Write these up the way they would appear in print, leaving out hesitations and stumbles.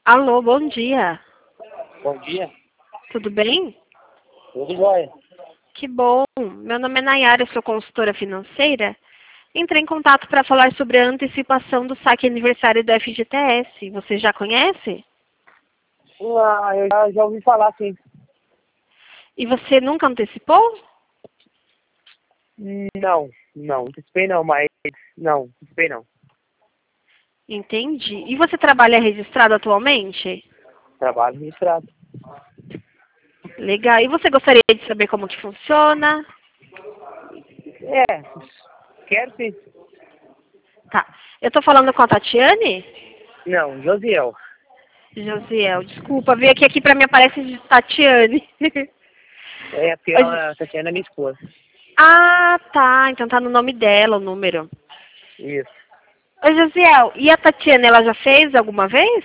Alô, bom dia. Bom dia. Tudo bem? Tudo jóia. Que bom. Meu nome é Nayara, eu sou consultora financeira. Entrei em contato para falar sobre a antecipação do saque aniversário do FGTS. Você já conhece? Eu já ouvi falar, sim. E você nunca antecipou? Não antecipei não, mas não antecipei não. Entendi. E você trabalha registrado atualmente? Trabalho registrado. Legal. E você gostaria de saber como que funciona? É, quero sim. Tá. Eu tô falando com a Tatiane? Não, Josiel. Josiel, desculpa, veio aqui pra mim aparece de Tatiane. É, porque Oi, a Tatiana é minha esposa. Ah, tá. Então tá no nome dela o número. Isso. Oi, Josiel, e a Tatiana, ela já fez alguma vez?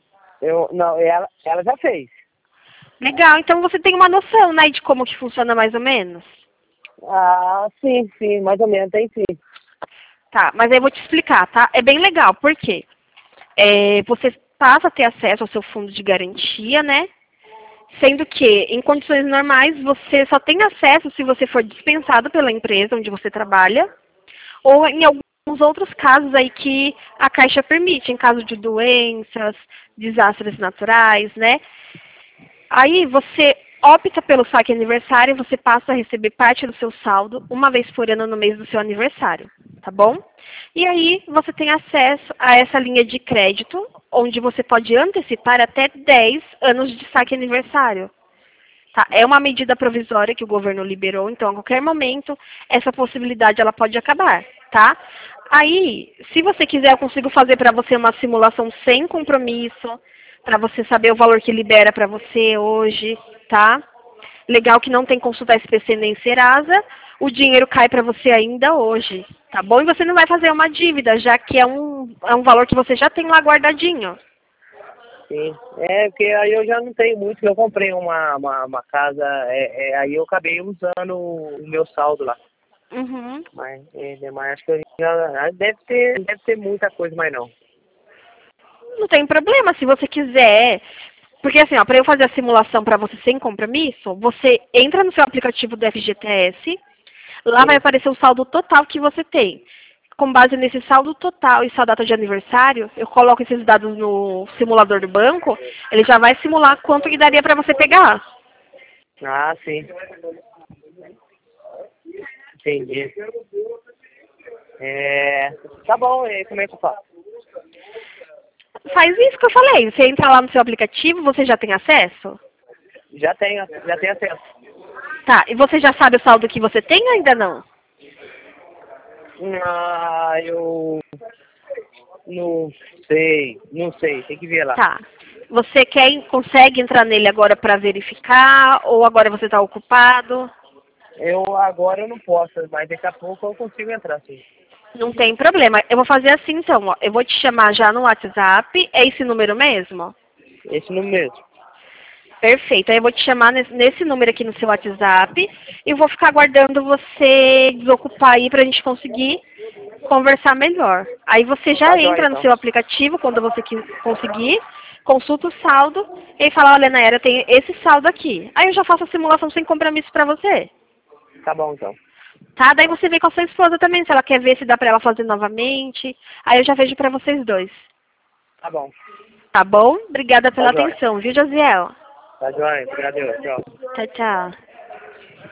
Não, ela já fez. Legal, então você tem uma noção, né, de como que funciona mais ou menos? Ah, sim, mais ou menos, tem sim. Tá, mas aí eu vou te explicar, tá? É bem legal, por quê? Você passa a ter acesso ao seu fundo de garantia, né? Sendo que, em condições normais, você só tem acesso se você for dispensado pela empresa onde você trabalha, ou em alguns outros casos aí que a Caixa permite, em caso de doenças, desastres naturais, né? Aí você opta pelo saque aniversário, você passa a receber parte do seu saldo uma vez por ano no mês do seu aniversário, tá bom? E aí você tem acesso a essa linha de crédito, onde você pode antecipar até 10 anos de saque aniversário. Tá? É uma medida provisória que o governo liberou, então a qualquer momento essa possibilidade ela pode acabar, tá? Aí, se você quiser, eu consigo fazer para você uma simulação sem compromisso, para você saber o valor que libera para você hoje, tá? Legal que não tem consulta SPC nem Serasa, o dinheiro cai para você ainda hoje, tá bom? E você não vai fazer uma dívida, já que é um valor que você já tem lá guardadinho. Sim. É, porque aí eu já não tenho muito, eu comprei uma casa, aí eu acabei usando o meu saldo lá. Uhum. Mas acho que eu já deve ter muita coisa, mas não. Não tem problema, se você quiser. Porque assim, ó, para eu fazer a simulação para você sem compromisso, você entra no seu aplicativo do FGTS, lá vai Sim. aparecer o saldo total que você tem. Com base nesse saldo total e sua data de aniversário, eu coloco esses dados no simulador do banco, ele já vai simular quanto que daria para você pegar. Ah, sim. Entendi. Tá bom, e como é que eu faço? Faz isso que eu falei, você entra lá no seu aplicativo, você já tem acesso? Já tenho acesso. Tá, e você já sabe o saldo que você tem ou ainda não? Eu não sei, tem que ver lá. Tá. Você consegue entrar nele agora para verificar ou agora você está ocupado? Agora eu não posso, mas daqui a pouco eu consigo entrar, sim. Não tem problema. Eu vou fazer assim então, ó. Eu vou te chamar já no WhatsApp. É esse número mesmo? Esse no mesmo. Perfeito. Aí eu vou te chamar nesse número aqui no seu WhatsApp e vou ficar aguardando você desocupar aí para a gente conseguir conversar melhor. Aí você já Tá jóia, entra no então. seu aplicativo quando você conseguir, consulta o saldo e fala, olha, Naera, eu tenho esse saldo aqui. Aí eu já faço a simulação sem compromisso para você. Tá bom, então. Tá? Daí você vê com a sua esposa também, se ela quer ver se dá pra ela fazer novamente. Aí eu já vejo pra vocês dois. Tá bom. Tá bom? Obrigada Tá pela jóia. atenção, viu, Josiel? Tá jóia. Obrigado. Tchau. Tchau, tchau.